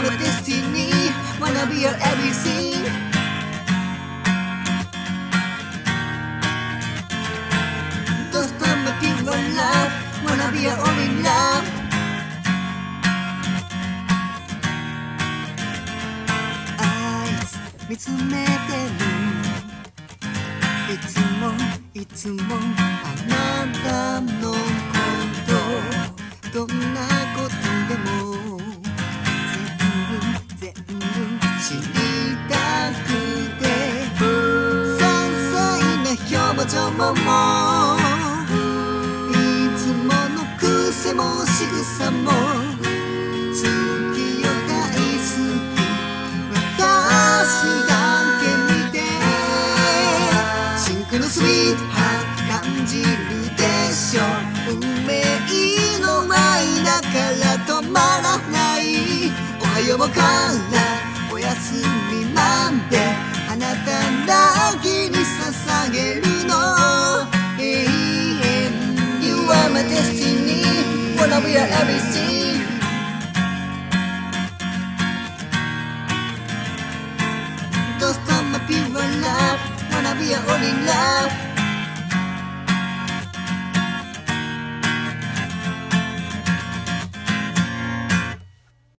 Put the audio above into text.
my destiny, wanna be your everything. Don't stop my pure love, wanna be your only love. 見つめてるいつもあなたのことどんなことでも全部知りたくて些細な表情もいつもの癖も仕草も好きよ大好き私だけ見てシンクのスイートハート感じるでしょ運命の愛だから止まらないおはようからおやすみまであなただけに捧げるの永遠 You are my destiny wanna be your everything